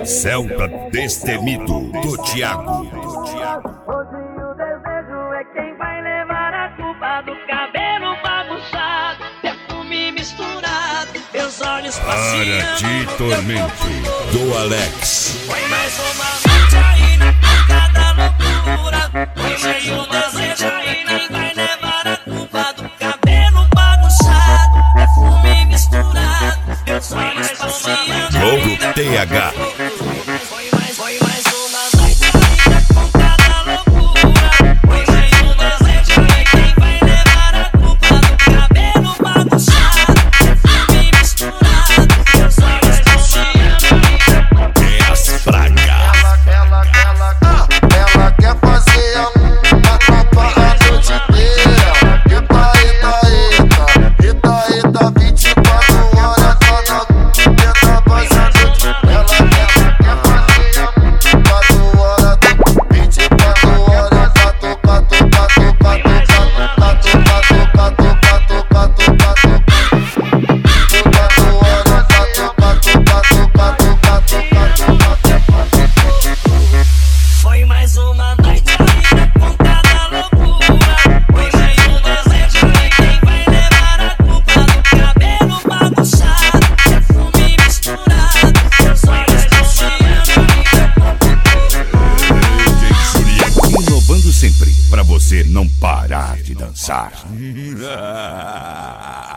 Celta Destemido do Thiago. Hoje o desejo é quem vai levar a culpa do cabelo bagunçado, perfume misturado, meus olhos passeando. Para de tormento do Alex. Foi mais uma noite aí na boca da loucura. Hoje o desejo aí quem vai levar a culpa do cabelo bagunçado, perfume misturado, meus olhos passeando. Logo TH. Foi mais uma noite aí na boca da loucura. Hoje o desejo é quem vai levar a culpa do cabelo bagunçado, perfume misturado, meus olhos passeando. É as pragas. Ela quer fazer a tropa a noite inteira. Eita, 24 horas só dentro da voz a noite. Ela quer fazer a 24 horas, 24 horas pra tocar. Foi mais uma noite aí na ponta da loucura. Hoje o desejo é quem vai levar a culpa do cabelo bagunçado, perfume misturado, meus olhos passeando. DJ Juliano inovando sempre pra você não parar de dançar.